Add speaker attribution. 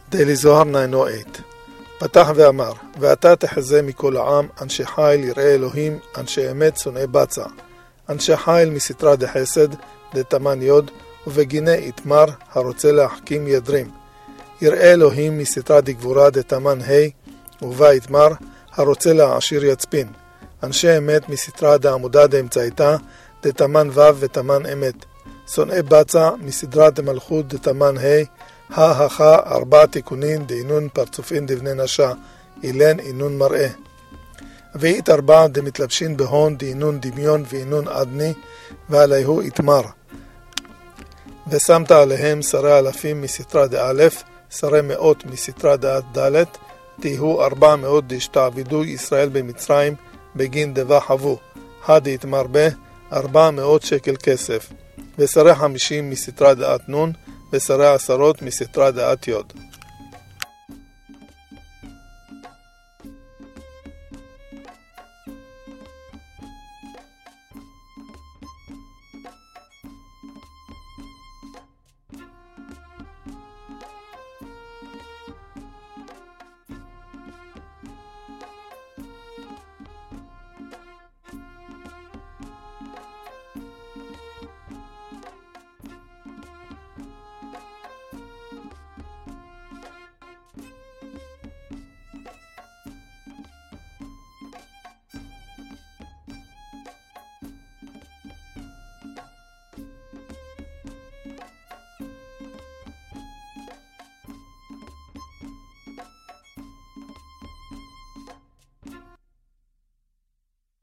Speaker 1: דיילי זוהר 908. פתח ואמר, ואתה תחזה מכל העם, אנשי חיל יראי אלוהים, אנשי אמת שונאי בצע. אנשי חיל מסתרה דחסד, דתמן יוד, ובגיני יתמר, הרוצה להחכים ידרים. יראי אלוהים מסתרה דגבורה דתמן ה', ובה יתמר, הרוצה להעשיר יצפין. אנשי אמת מסתרה דעמודה דאמצעיתה, דתמן ו' ותמן אמת. שונאי בצע מסדרה דמלכות דתמן ה', ארבע תיקונין דאינון פרצופין דבני נשה, אילן אינון מראה. ואית ארבע דמתלבשין בהון דאינון דמיון ואינון עדני, ועליהו יתמר. ושמת עליהם שרי אלפים מסתרה דאלף, שרי מאות מסתרה ד', תהיו 400 דשתעבדו ישראל במצרים, בגין דבה חבו, יתמר בה 400 שקל כסף. ושרי 50 מסתרה דעת נון, ושרי 10 מסתרה דעת יוד.